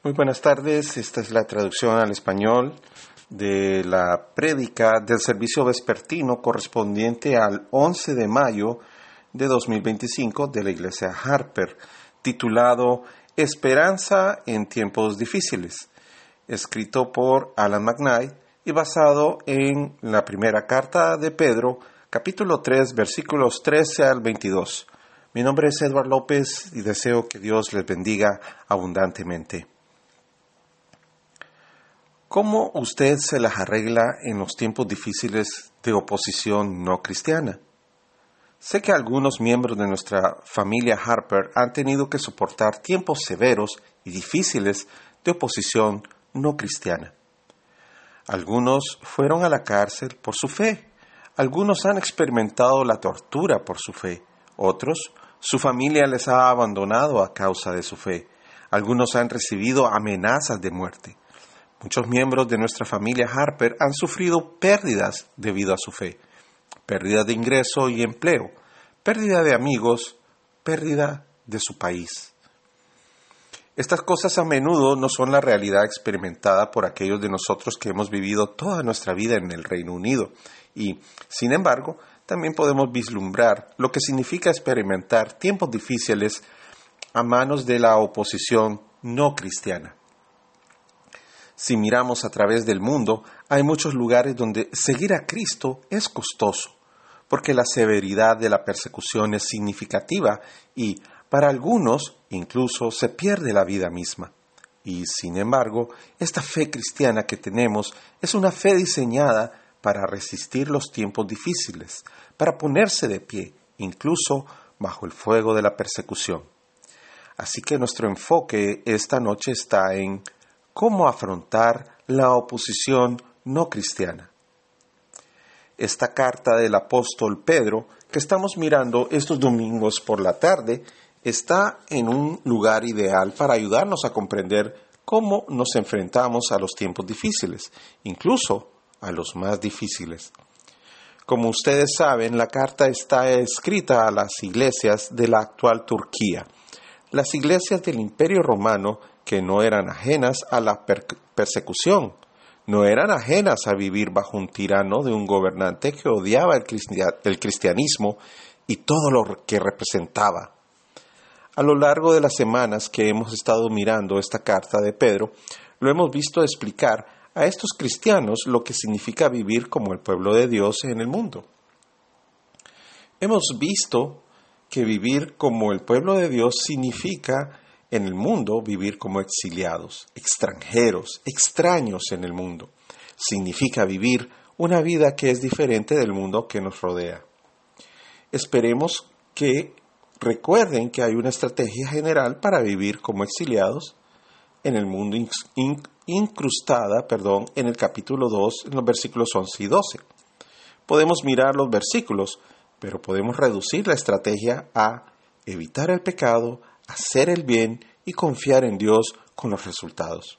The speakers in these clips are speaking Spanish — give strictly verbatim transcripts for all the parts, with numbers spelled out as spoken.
Muy buenas tardes, esta es la traducción al español de la prédica del servicio vespertino correspondiente al once de mayo de dos mil veinticinco de la Iglesia Harper, titulado Esperanza en tiempos difíciles, escrito por Alan McKnight y basado en la primera carta de Pedro, capítulo tres, versículos trece al veintidós. Mi nombre es Edward López y deseo que Dios les bendiga abundantemente. ¿Cómo usted se las arregla en los tiempos difíciles de oposición no cristiana? Sé que algunos miembros de nuestra familia Harper han tenido que soportar tiempos severos y difíciles de oposición no cristiana. Algunos fueron a la cárcel por su fe. Algunos han experimentado la tortura por su fe. Otros, su familia les ha abandonado a causa de su fe. Algunos han recibido amenazas de muerte. Muchos miembros de nuestra familia Harper han sufrido pérdidas debido a su fe. Pérdida de ingreso y empleo, pérdida de amigos, pérdida de su país. Estas cosas a menudo no son la realidad experimentada por aquellos de nosotros que hemos vivido toda nuestra vida en el Reino Unido y, sin embargo, también podemos vislumbrar lo que significa experimentar tiempos difíciles a manos de la oposición no cristiana. Si miramos a través del mundo, hay muchos lugares donde seguir a Cristo es costoso, porque la severidad de la persecución es significativa y, para algunos, incluso se pierde la vida misma. Y, sin embargo, esta fe cristiana que tenemos es una fe diseñada para resistir los tiempos difíciles, para ponerse de pie, incluso bajo el fuego de la persecución. Así que nuestro enfoque esta noche está en cómo afrontar la oposición no cristiana. Esta carta del apóstol Pedro, que estamos mirando estos domingos por la tarde, está en un lugar ideal para ayudarnos a comprender cómo nos enfrentamos a los tiempos difíciles, incluso a los más difíciles. Como ustedes saben, la carta está escrita a las iglesias de la actual Turquía, las iglesias del Imperio Romano que no eran ajenas a la per- persecución, no eran ajenas a vivir bajo un tirano de un gobernante que odiaba el, cristia- el cristianismo y todo lo que representaba. A lo largo de las semanas que hemos estado mirando esta carta de Pedro, lo hemos visto explicar a estos cristianos lo que significa vivir como el pueblo de Dios en el mundo. Hemos visto que vivir como el pueblo de Dios significa en el mundo vivir como exiliados, extranjeros, extraños en el mundo. Significa vivir una vida que es diferente del mundo que nos rodea. Esperemos que recuerden que hay una estrategia general para vivir como exiliados en el mundo incrustada, perdón, en el capítulo dos, en los versículos once y doce. Podemos mirar los versículos, pero podemos reducir la estrategia a evitar el pecado, hacer el bien y confiar en Dios con los resultados.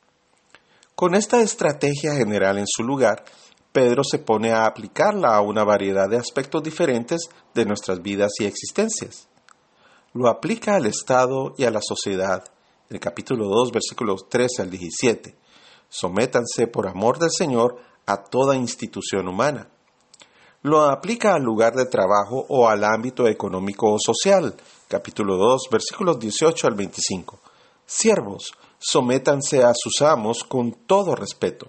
Con esta estrategia general en su lugar, Pedro se pone a aplicarla a una variedad de aspectos diferentes de nuestras vidas y existencias. Lo aplica al Estado y a la sociedad. En el capítulo dos, versículos trece al diecisiete. Sométanse por amor del Señor a toda institución humana. Lo aplica al lugar de trabajo o al ámbito económico o social. Capítulo dos, versículos dieciocho al veinticinco. Siervos, sométanse a sus amos con todo respeto.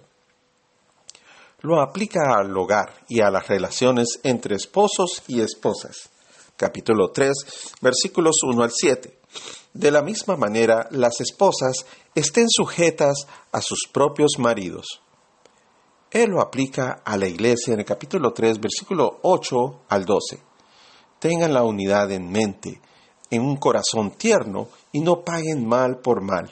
Lo aplica al hogar y a las relaciones entre esposos y esposas. Capítulo tres, versículos uno al siete. De la misma manera, las esposas estén sujetas a sus propios maridos. Él lo aplica a la iglesia en el capítulo tres, versículo ocho al doce. Tengan la unidad en mente, en un corazón tierno, y no paguen mal por mal.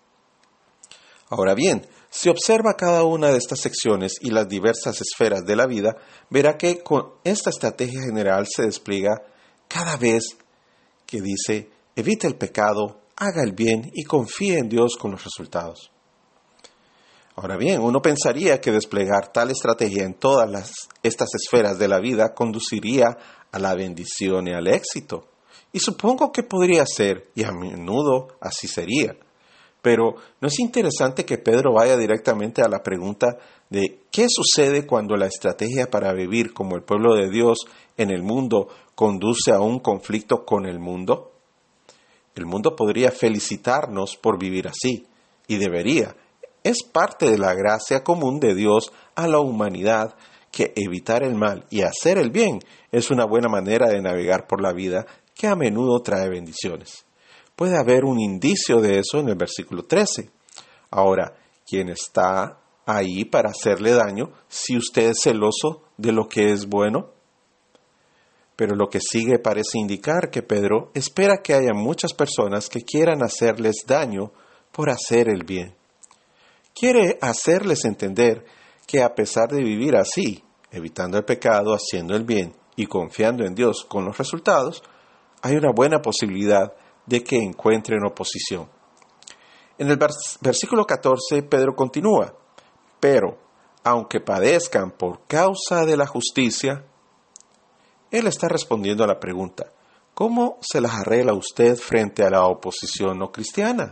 Ahora bien, si observa cada una de estas secciones y las diversas esferas de la vida, verá que con esta estrategia general se despliega cada vez que dice, evite el pecado, haga el bien y confíe en Dios con los resultados. Ahora bien, uno pensaría que desplegar tal estrategia en todas las, estas esferas de la vida conduciría a la bendición y al éxito. Y supongo que podría ser, y a menudo así sería. Pero ¿no es interesante que Pedro vaya directamente a la pregunta de qué sucede cuando la estrategia para vivir como el pueblo de Dios en el mundo conduce a un conflicto con el mundo? El mundo podría felicitarnos por vivir así, y debería. Es parte de la gracia común de Dios a la humanidad que evitar el mal y hacer el bien es una buena manera de navegar por la vida que a menudo trae bendiciones. Puede haber un indicio de eso en el versículo trece. Ahora, ¿quién está ahí para hacerle daño si usted es celoso de lo que es bueno? Pero lo que sigue parece indicar que Pedro espera que haya muchas personas que quieran hacerles daño por hacer el bien. Quiere hacerles entender que a pesar de vivir así, evitando el pecado, haciendo el bien y confiando en Dios con los resultados, hay una buena posibilidad de que encuentren oposición. En el vers- versículo catorce, Pedro continúa, pero aunque padezcan por causa de la justicia, él está respondiendo a la pregunta, ¿cómo se las arregla usted frente a la oposición no cristiana?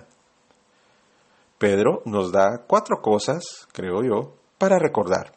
Pedro nos da cuatro cosas, creo yo, para recordar.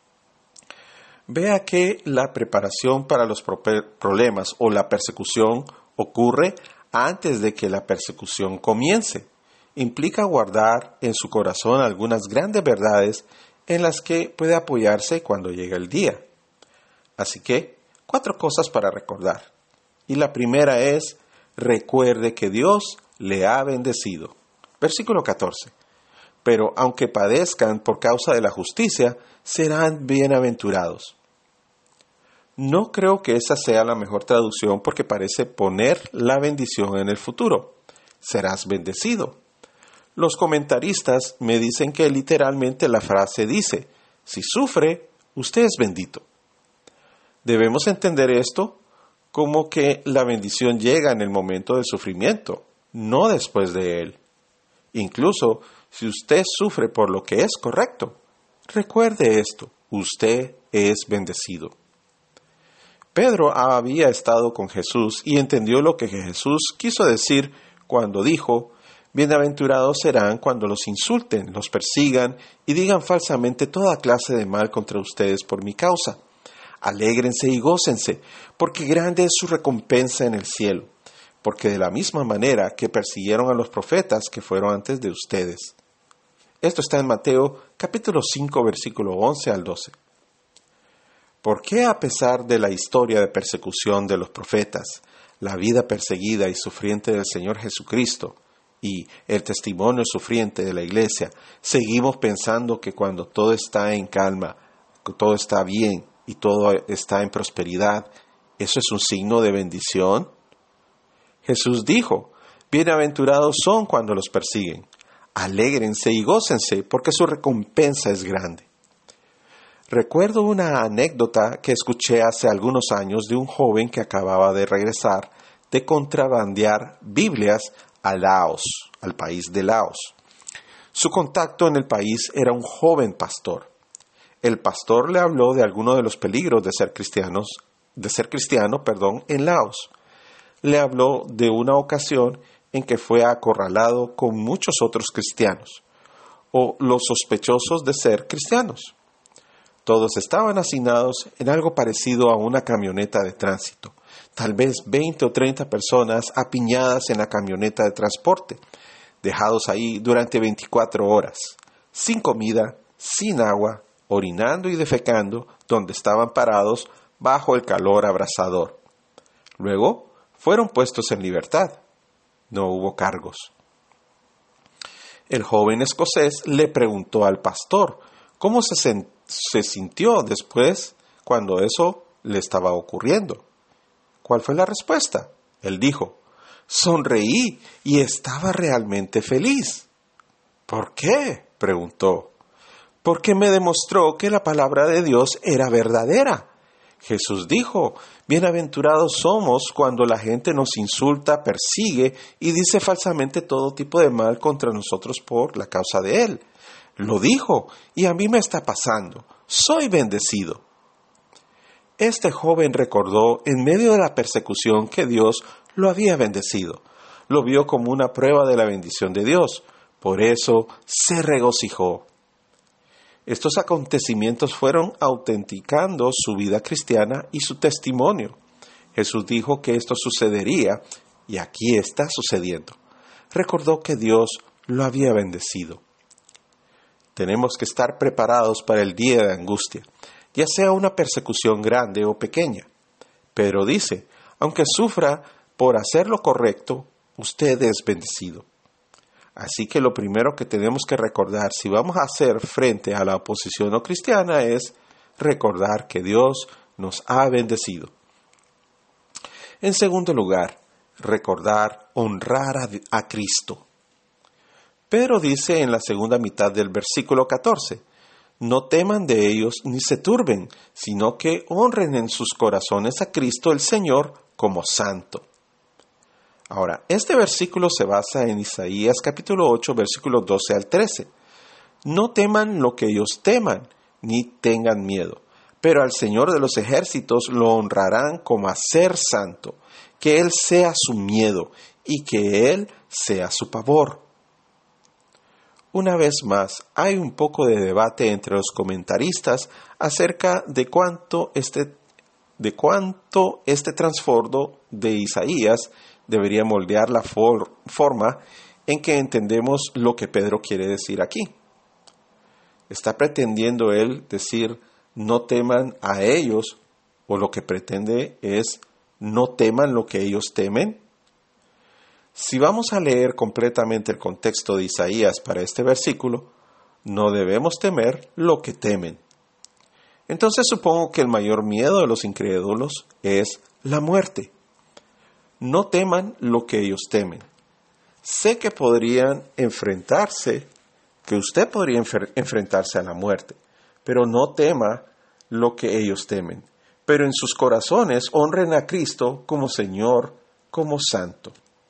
Vea que la preparación para los problemas o la persecución ocurre antes de que la persecución comience. Implica guardar en su corazón algunas grandes verdades en las que puede apoyarse cuando llegue el día. Así que, cuatro cosas para recordar. Y la primera es, recuerde que Dios le ha bendecido. Versículo catorce. Pero aunque padezcan por causa de la justicia, serán bienaventurados. No creo que esa sea la mejor traducción porque parece poner la bendición en el futuro. Serás bendecido. Los comentaristas me dicen que literalmente la frase dice, si sufre, usted es bendito. Debemos entender esto como que la bendición llega en el momento del sufrimiento, no después de él. Incluso si usted sufre por lo que es correcto, recuerde esto, usted es bendecido. Pedro había estado con Jesús y entendió lo que Jesús quiso decir cuando dijo, bienaventurados serán cuando los insulten, los persigan y digan falsamente toda clase de mal contra ustedes por mi causa. Alégrense y gócense, porque grande es su recompensa en el cielo, porque de la misma manera que persiguieron a los profetas que fueron antes de ustedes. Esto está en Mateo capítulo cinco, versículo once al doce. ¿Por qué a pesar de la historia de persecución de los profetas, la vida perseguida y sufriente del Señor Jesucristo y el testimonio sufriente de la Iglesia, seguimos pensando que cuando todo está en calma, que todo está bien y todo está en prosperidad, eso es un signo de bendición? Jesús dijo, bienaventurados son cuando los persiguen. Alégrense y gócense porque su recompensa es grande. Recuerdo una anécdota que escuché hace algunos años de un joven que acababa de regresar de contrabandear Biblias a Laos, al país de Laos. Su contacto en el país era un joven pastor. El pastor le habló de algunos de los peligros de ser cristianos, de ser cristiano, perdón, en Laos. Le habló de una ocasión en que fue acorralado con muchos otros cristianos, o los sospechosos de ser cristianos. Todos estaban hacinados en algo parecido a una camioneta de tránsito, tal vez veinte o treinta personas apiñadas en la camioneta de transporte, dejados ahí durante veinticuatro horas, sin comida, sin agua, orinando y defecando donde estaban parados bajo el calor abrasador. Luego fueron puestos en libertad. No hubo cargos. El joven escocés le preguntó al pastor cómo se, sen- se sintió después cuando eso le estaba ocurriendo. ¿Cuál fue la respuesta? Él dijo, sonreí y estaba realmente feliz. ¿Por qué?, preguntó. Porque me demostró que la palabra de Dios era verdadera. Jesús dijo, bienaventurados somos cuando la gente nos insulta, persigue y dice falsamente todo tipo de mal contra nosotros por la causa de Él. Lo dijo y a mí me está pasando. Soy bendecido. Este joven recordó en medio de la persecución que Dios lo había bendecido. Lo vio como una prueba de la bendición de Dios, Por eso se regocijó. Estos acontecimientos fueron autenticando su vida cristiana y su testimonio. Jesús dijo que esto sucedería y aquí está sucediendo. Recordó que Dios lo había bendecido. Tenemos que estar preparados para el día de angustia, ya sea una persecución grande o pequeña. Pero dice, aunque sufra por hacer lo correcto, usted es bendecido. Así que lo primero que tenemos que recordar si vamos a hacer frente a la oposición no cristiana es recordar que Dios nos ha bendecido. En segundo lugar, recordar honrar a, a Cristo. Pedro dice en la segunda mitad del versículo catorce, no teman de ellos ni se turben, sino que honren en sus corazones a Cristo el Señor como santo. Ahora, este versículo se basa en Isaías capítulo ocho, versículos doce al trece. No teman lo que ellos teman, ni tengan miedo, pero al Señor de los ejércitos lo honrarán como a ser santo, que Él sea su miedo y que Él sea su pavor. Una vez más, hay un poco de debate entre los comentaristas acerca de cuánto este, de cuánto este trasfondo de Isaías debería moldear la for- forma en que entendemos lo que Pedro quiere decir aquí. ¿Está pretendiendo él decir no teman a ellos o lo que pretende es no teman lo que ellos temen? Si vamos a leer completamente el contexto de Isaías para este versículo, no debemos temer lo que temen. Entonces supongo que el mayor miedo de los incrédulos es la muerte. No teman lo que ellos temen. Sé que podrían enfrentarse, que usted podría enfer- enfrentarse a la muerte, pero no tema lo que ellos temen. Pero en sus corazones honren a Cristo como Señor, como Santo.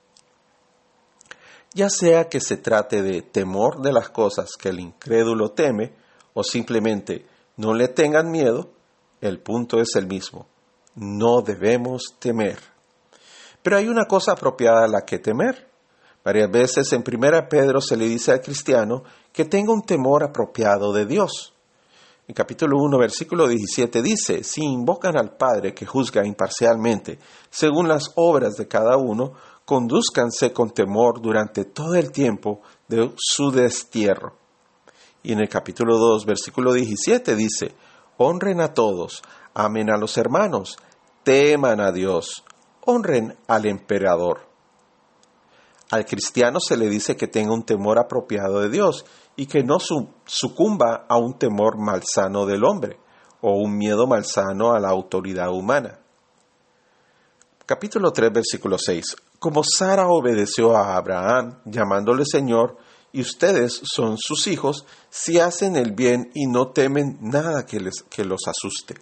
Ya sea que se trate de temor de las cosas que el incrédulo teme, o simplemente no le tengan miedo, el punto es el mismo. No debemos temer. Pero hay una cosa apropiada a la que temer. Varias veces en primera Pedro se le dice al cristiano que tenga un temor apropiado de Dios. En capítulo uno, versículo diecisiete dice, si invocan al Padre que juzga imparcialmente, según las obras de cada uno, condúzcanse con temor durante todo el tiempo de su destierro. Y en el capítulo dos, versículo diecisiete dice, honren a todos, amen a los hermanos, teman a Dios, honren al emperador. Al cristiano se le dice que tenga un temor apropiado de Dios y que no sucumba a un temor malsano del hombre o un miedo malsano a la autoridad humana. Capítulo tres, versículo seis. Como Sara obedeció a Abraham, llamándole Señor, y ustedes son sus hijos, si hacen el bien y no temen nada que, les, que los asuste.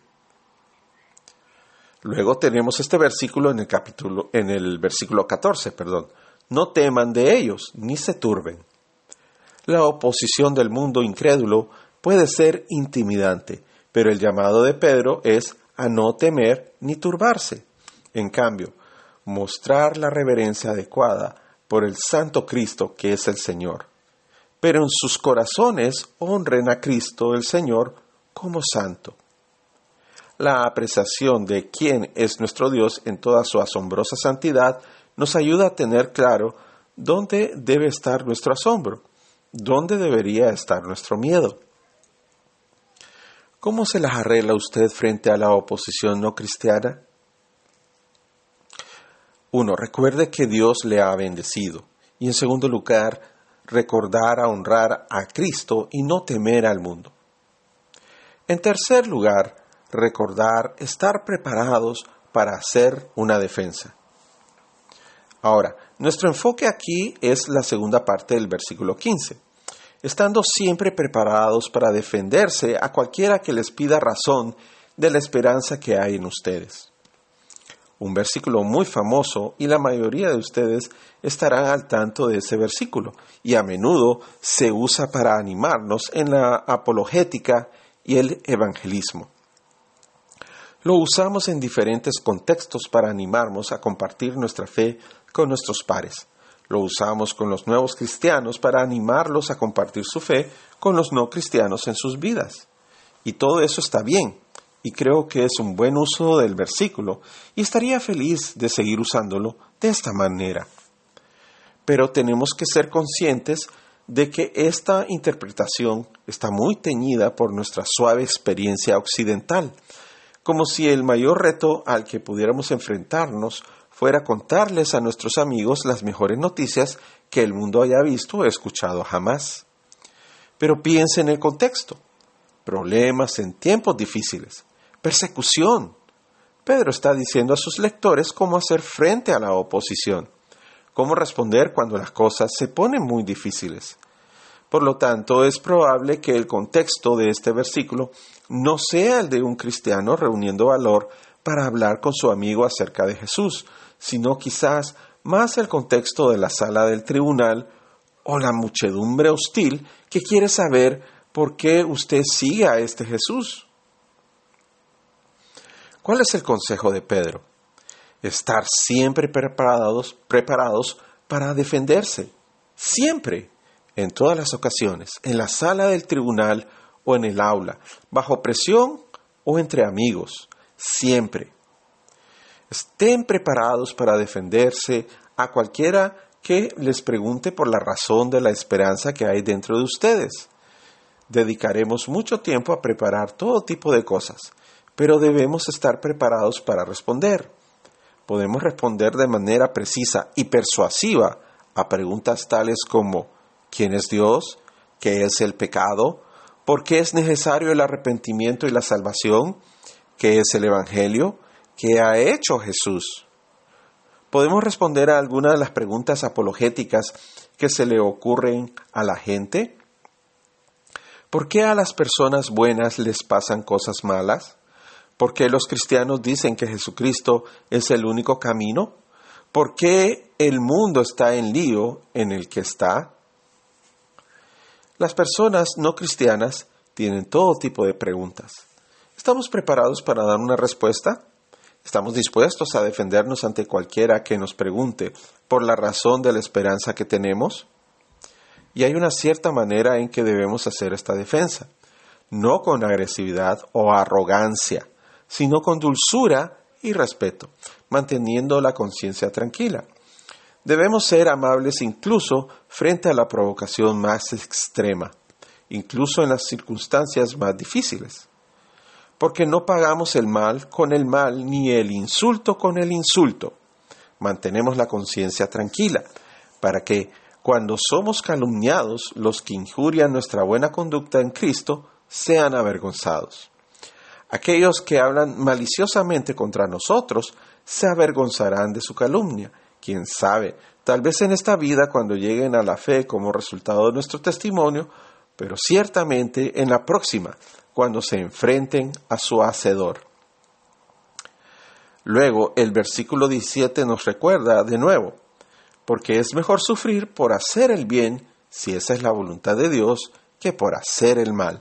Luego tenemos este versículo en el capítulo, en el versículo catorce, perdón. No teman de ellos, ni se turben. La oposición del mundo incrédulo puede ser intimidante, pero el llamado de Pedro es a no temer ni turbarse. En cambio, mostrar la reverencia adecuada por el Santo Cristo que es el Señor. Pero en sus corazones honren a Cristo el Señor como Santo. La apreciación de quién es nuestro Dios en toda su asombrosa santidad nos ayuda a tener claro dónde debe estar nuestro asombro, dónde debería estar nuestro miedo. ¿Cómo se las arregla usted frente a la oposición no cristiana? Uno, recuerde que Dios le ha bendecido. Y en segundo lugar, recordar a honrar a Cristo y no temer al mundo. En tercer lugar, recordar estar preparados para hacer una defensa. Ahora, nuestro enfoque aquí es la segunda parte del versículo quince. Estando siempre preparados para defenderse a cualquiera que les pida razón de la esperanza que hay en ustedes. Un versículo muy famoso y la mayoría de ustedes estarán al tanto de ese versículo y a menudo se usa para animarnos en la apologética y el evangelismo. Lo usamos en diferentes contextos para animarnos a compartir nuestra fe con nuestros pares. Lo usamos con los nuevos cristianos para animarlos a compartir su fe con los no cristianos en sus vidas. Y todo eso está bien, y creo que es un buen uso del versículo, y estaría feliz de seguir usándolo de esta manera. Pero tenemos que ser conscientes de que esta interpretación está muy teñida por nuestra suave experiencia occidental, como si el mayor reto al que pudiéramos enfrentarnos fuera contarles a nuestros amigos las mejores noticias que el mundo haya visto o escuchado jamás. Pero piense en el contexto. Problemas en tiempos difíciles. Persecución. Pedro está diciendo a sus lectores cómo hacer frente a la oposición, cómo responder cuando las cosas se ponen muy difíciles. Por lo tanto, es probable que el contexto de este versículo no sea el de un cristiano reuniendo valor para hablar con su amigo acerca de Jesús, sino quizás más el contexto de la sala del tribunal o la muchedumbre hostil que quiere saber por qué usted sigue a este Jesús. ¿Cuál es el consejo de Pedro? Estar siempre preparados, preparados para defenderse. Siempre, en todas las ocasiones, en la sala del tribunal o en el aula, bajo presión o entre amigos. Siempre. Estén preparados para defenderse a cualquiera que les pregunte por la razón de la esperanza que hay dentro de ustedes. Dedicaremos mucho tiempo a preparar todo tipo de cosas, pero debemos estar preparados para responder. Podemos responder de manera precisa y persuasiva a preguntas tales como ¿quién es Dios? ¿Qué es el pecado? ¿Por qué es necesario el arrepentimiento y la salvación? ¿Qué es el Evangelio? ¿Qué ha hecho Jesús? ¿Podemos responder a algunas de las preguntas apologéticas que se le ocurren a la gente? ¿Por qué a las personas buenas les pasan cosas malas? ¿Por qué los cristianos dicen que Jesucristo es el único camino? ¿Por qué el mundo está en lío en el que está? Las personas no cristianas tienen todo tipo de preguntas. ¿Estamos preparados para dar una respuesta? ¿Estamos dispuestos a defendernos ante cualquiera que nos pregunte por la razón de la esperanza que tenemos? Y hay una cierta manera en que debemos hacer esta defensa, no con agresividad o arrogancia, sino con dulzura y respeto, manteniendo la conciencia tranquila. Debemos ser amables incluso frente a la provocación más extrema, incluso en las circunstancias más difíciles. Porque no pagamos el mal con el mal ni el insulto con el insulto. Mantenemos la conciencia tranquila para que cuando somos calumniados, los que injurian nuestra buena conducta en Cristo sean avergonzados. Aquellos que hablan maliciosamente contra nosotros se avergonzarán de su calumnia. Quién sabe, tal vez en esta vida cuando lleguen a la fe como resultado de nuestro testimonio, pero ciertamente en la próxima, cuando se enfrenten a su hacedor. Luego, el versículo diecisiete nos recuerda de nuevo, porque es mejor sufrir por hacer el bien, si esa es la voluntad de Dios, que por hacer el mal.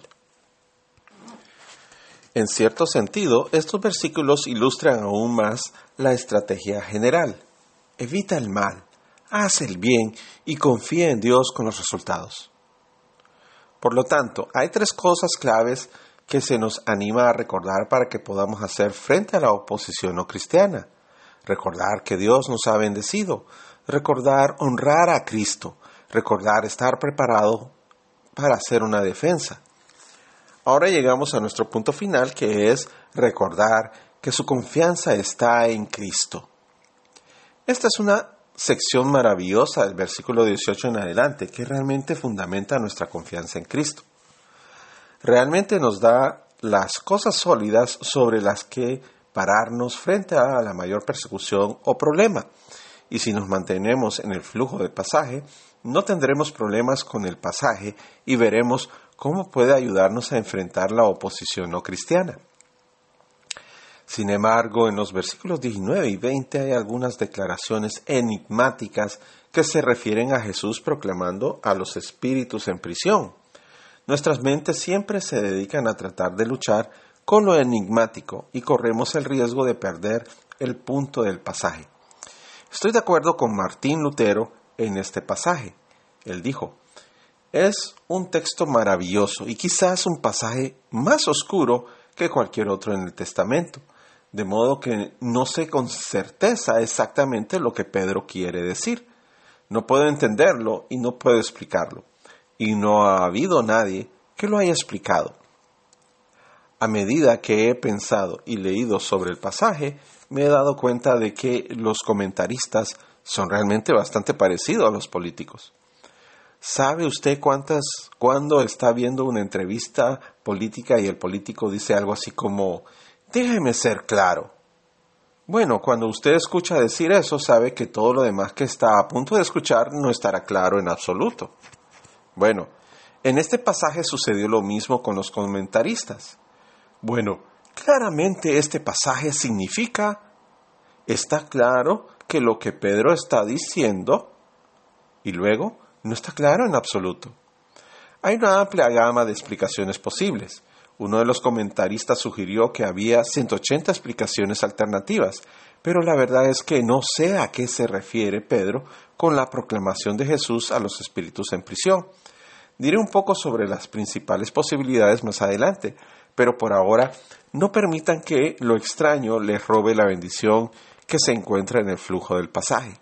En cierto sentido, estos versículos ilustran aún más la estrategia general. Evita el mal, haz el bien y confía en Dios con los resultados. Por lo tanto, hay tres cosas claves que se nos anima a recordar para que podamos hacer frente a la oposición no cristiana. Recordar que Dios nos ha bendecido, recordar honrar a Cristo, recordar estar preparado para hacer una defensa. Ahora llegamos a nuestro punto final, que es recordar que su confianza está en Cristo. Esta es una sección maravillosa del versículo dieciocho en adelante, que realmente fundamenta nuestra confianza en Cristo. Realmente nos da las cosas sólidas sobre las que pararnos frente a la mayor persecución o problema. Y si nos mantenemos en el flujo del pasaje, no tendremos problemas con el pasaje y veremos cómo puede ayudarnos a enfrentar la oposición no cristiana. Sin embargo, en los versículos diecinueve y veinte hay algunas declaraciones enigmáticas que se refieren a Jesús proclamando a los espíritus en prisión. Nuestras mentes siempre se dedican a tratar de luchar con lo enigmático y corremos el riesgo de perder el punto del pasaje. Estoy de acuerdo con Martín Lutero en este pasaje. Él dijo, es un texto maravilloso y quizás un pasaje más oscuro que cualquier otro en el Testamento, de modo que no sé con certeza exactamente lo que Pedro quiere decir. No puedo entenderlo y no puedo explicarlo, y no ha habido nadie que lo haya explicado. A medida que he pensado y leído sobre el pasaje, me he dado cuenta de que los comentaristas son realmente bastante parecidos a los políticos. ¿Sabe usted cuántas, cuando está viendo una entrevista política y el político dice algo así como, déjeme ser claro? Bueno, cuando usted escucha decir eso, sabe que todo lo demás que está a punto de escuchar no estará claro en absoluto. Bueno, en este pasaje sucedió lo mismo con los comentaristas. Bueno, claramente este pasaje significa, está claro que lo que Pedro está diciendo, y luego no está claro en absoluto. Hay una amplia gama de explicaciones posibles. Uno de los comentaristas sugirió que había ciento ochenta explicaciones alternativas, pero la verdad es que no sé a qué se refiere Pedro con la proclamación de Jesús a los espíritus en prisión. Diré un poco sobre las principales posibilidades más adelante, pero por ahora no permitan que lo extraño les robe la bendición que se encuentra en el flujo del pasaje.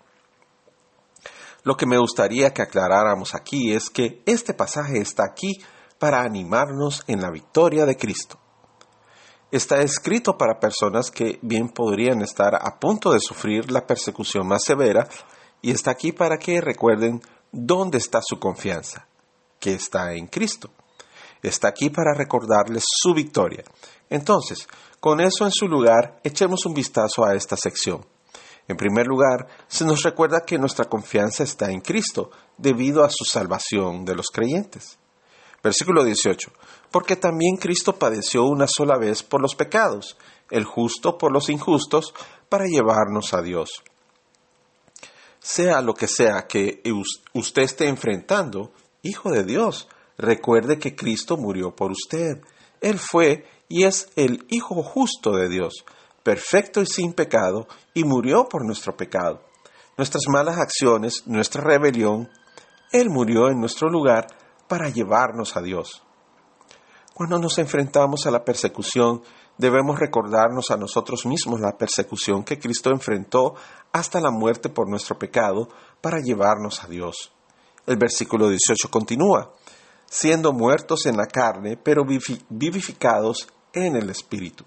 Lo que me gustaría que aclaráramos aquí es que este pasaje está aquí para animarnos en la victoria de Cristo. Está escrito para personas que bien podrían estar a punto de sufrir la persecución más severa y está aquí para que recuerden dónde está su confianza, que está en Cristo. Está aquí para recordarles su victoria. Entonces, con eso en su lugar, echemos un vistazo a esta sección. En primer lugar, se nos recuerda que nuestra confianza está en Cristo, debido a su salvación de los creyentes. Versículo dieciocho. Porque también Cristo padeció una sola vez por los pecados, el justo por los injustos, para llevarnos a Dios. Sea lo que sea que usted esté enfrentando, hijo de Dios, recuerde que Cristo murió por usted. Él fue y es el Hijo justo de Dios, perfecto y sin pecado, y murió por nuestro pecado. Nuestras malas acciones, nuestra rebelión, Él murió en nuestro lugar para llevarnos a Dios. Cuando nos enfrentamos a la persecución, debemos recordarnos a nosotros mismos la persecución que Cristo enfrentó hasta la muerte por nuestro pecado para llevarnos a Dios. El versículo dieciocho continúa, siendo muertos en la carne, pero vivificados en el Espíritu.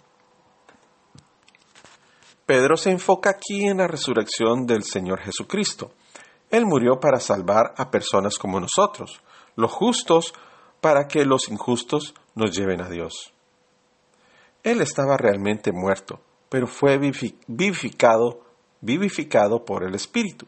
Pedro se enfoca aquí en la resurrección del Señor Jesucristo. Él murió para salvar a personas como nosotros, los justos para que los injustos nos lleven a Dios. Él estaba realmente muerto, pero fue vivificado, vivificado por el Espíritu.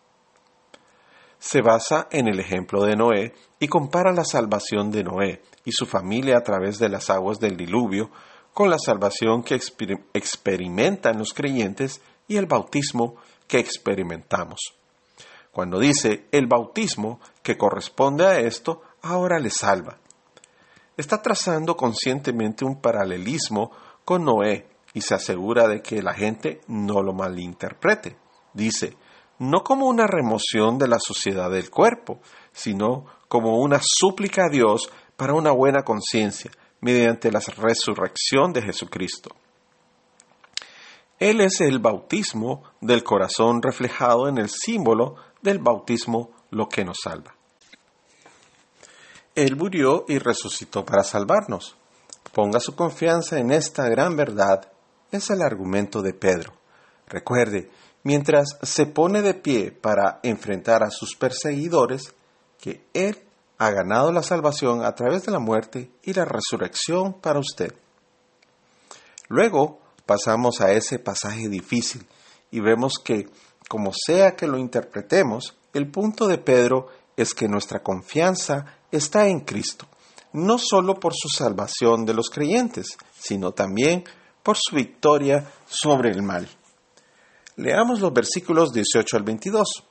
Se basa en el ejemplo de Noé y compara la salvación de Noé y su familia a través de las aguas del diluvio con la salvación que exper- experimentan los creyentes y el bautismo que experimentamos. Cuando dice el bautismo que corresponde a esto, ahora le salva. Está trazando conscientemente un paralelismo con Noé y se asegura de que la gente no lo malinterprete. Dice, no como una remoción de la suciedad del cuerpo, sino como una súplica a Dios para una buena conciencia, mediante la resurrección de Jesucristo. Él es el bautismo del corazón reflejado en el símbolo del bautismo, lo que nos salva. Él murió y resucitó para salvarnos. Ponga su confianza en esta gran verdad, es el argumento de Pedro. Recuerde, mientras se pone de pie para enfrentar a sus perseguidores, que Él ha ganado la salvación a través de la muerte y la resurrección para usted. Luego pasamos a ese pasaje difícil y vemos que, como sea que lo interpretemos, el punto de Pedro es que nuestra confianza está en Cristo, no solo por su salvación de los creyentes, sino también por su victoria sobre el mal. Leamos los versículos dieciocho al veintidós.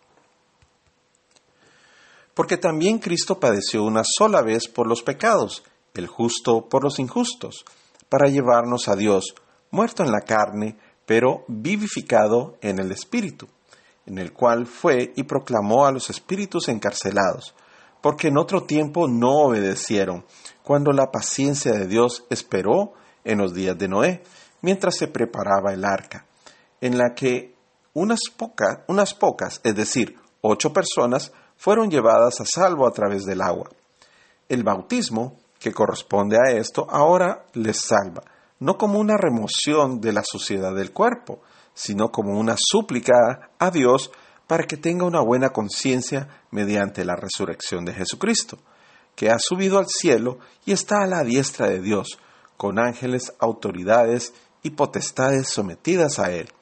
Porque también Cristo padeció una sola vez por los pecados, el justo por los injustos, para llevarnos a Dios, muerto en la carne, pero vivificado en el Espíritu. en el cual fue y proclamó a los espíritus encarcelados, porque en otro tiempo no obedecieron, cuando la paciencia de Dios esperó en los días de Noé, mientras se preparaba el arca, en la que unas pocas, unas pocas, es decir, ocho personas, fueron llevadas a salvo a través del agua. El bautismo, que corresponde a esto, ahora les salva, no como una remoción de la suciedad del cuerpo, sino como una súplica a Dios para que tenga una buena conciencia mediante la resurrección de Jesucristo, que ha subido al cielo y está a la diestra de Dios, con ángeles, autoridades y potestades sometidas a él.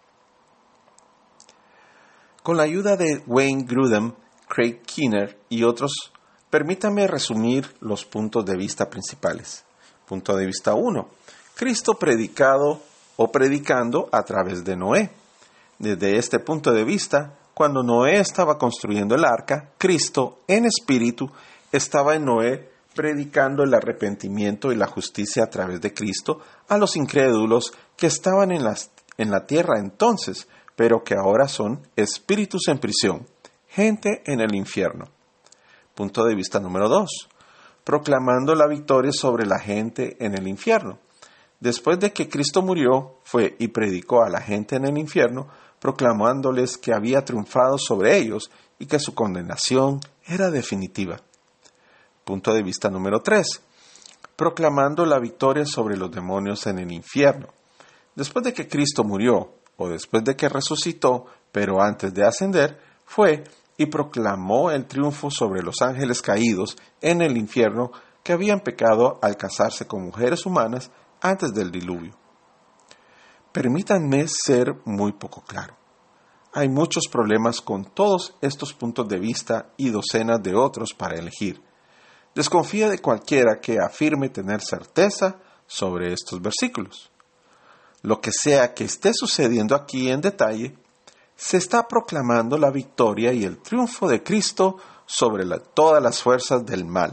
Con la ayuda de Wayne Grudem, Craig Keener y otros, permítanme resumir los puntos de vista principales. Punto de vista uno. Cristo predicado o predicando a través de Noé. Desde este punto de vista, cuando Noé estaba construyendo el arca, Cristo, en espíritu, estaba en Noé predicando el arrepentimiento y la justicia a través de Cristo a los incrédulos que estaban en, las, en la tierra entonces, pero que ahora son espíritus en prisión, gente en el infierno. Punto de vista número dos. Proclamando la victoria sobre la gente en el infierno. Después de que Cristo murió, fue y predicó a la gente en el infierno, proclamándoles que había triunfado sobre ellos y que su condenación era definitiva. Punto de vista número tres. Proclamando la victoria sobre los demonios en el infierno. Después de que Cristo murió, o después de que resucitó, pero antes de ascender, fue y proclamó el triunfo sobre los ángeles caídos en el infierno que habían pecado al casarse con mujeres humanas antes del diluvio. Permítanme ser muy poco claro. Hay muchos problemas con todos estos puntos de vista y docenas de otros para elegir. Desconfía de cualquiera que afirme tener certeza sobre estos versículos. Lo que sea que esté sucediendo aquí en detalle, se está proclamando la victoria y el triunfo de Cristo sobre la, todas las fuerzas del mal.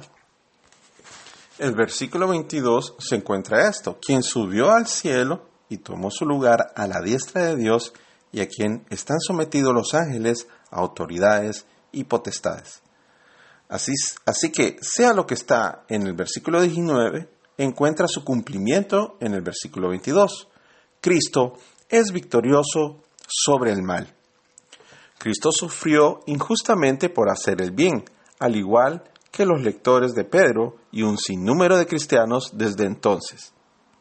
El versículo veintidós se encuentra esto: quien subió al cielo y tomó su lugar a la diestra de Dios y a quien están sometidos los ángeles, autoridades y potestades. Así, así que, sea lo que está en el versículo diecinueve, encuentra su cumplimiento en el versículo veintidós. Cristo es victorioso sobre el mal. Cristo sufrió injustamente por hacer el bien, al igual que los lectores de Pedro y un sinnúmero de cristianos desde entonces.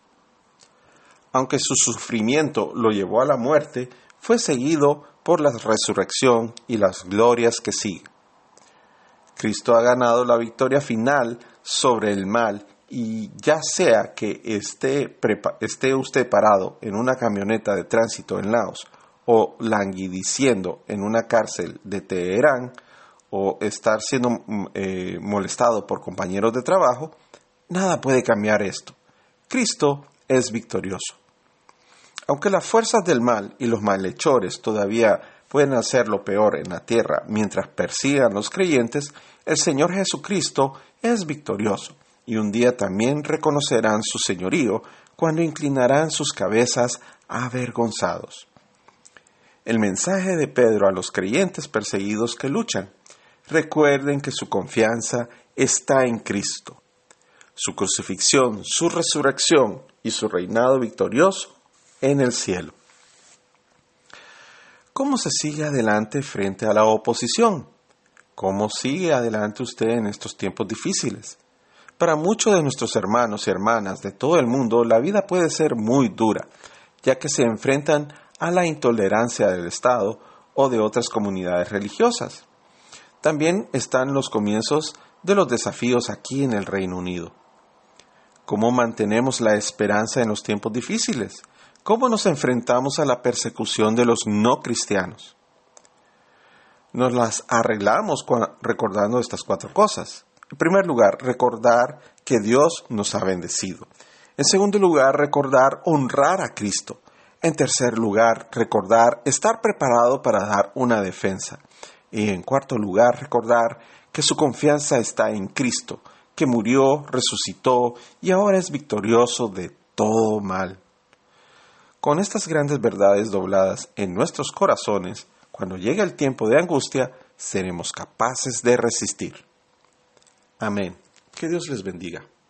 Aunque su sufrimiento lo llevó a la muerte, fue seguido por la resurrección y las glorias que siguen. Cristo ha ganado la victoria final sobre el mal y ya sea que esté, prepa- esté usted parado en una camioneta de tránsito en Laos o languideciendo en una cárcel de Teherán o estar siendo eh, molestado por compañeros de trabajo, nada puede cambiar esto. Cristo es victorioso. Aunque las fuerzas del mal y los malhechores todavía pueden hacer lo peor en la tierra mientras persigan a los creyentes, el Señor Jesucristo es victorioso y un día también reconocerán su señorío cuando inclinarán sus cabezas avergonzados. El mensaje de Pedro a los creyentes perseguidos que luchan: recuerden que su confianza está en Cristo. Su crucifixión, su resurrección y su reinado victorioso en el cielo. ¿Cómo se sigue adelante frente a la oposición? ¿Cómo sigue adelante usted en estos tiempos difíciles? Para muchos de nuestros hermanos y hermanas de todo el mundo, la vida puede ser muy dura, ya que se enfrentan a la intolerancia del Estado o de otras comunidades religiosas. También están los comienzos de los desafíos aquí en el Reino Unido. ¿Cómo mantenemos la esperanza en los tiempos difíciles? ¿Cómo nos enfrentamos a la persecución de los no cristianos? Nos las arreglamos recordando estas cuatro cosas. En primer lugar, recordar que Dios nos ha bendecido. En segundo lugar, recordar honrar a Cristo. En tercer lugar, recordar estar preparado para dar una defensa. Y en cuarto lugar, recordar que su confianza está en Cristo, que murió, resucitó y ahora es victorioso de todo mal. Con estas grandes verdades dobladas en nuestros corazones, cuando llegue el tiempo de angustia, seremos capaces de resistir. Amén. Que Dios les bendiga.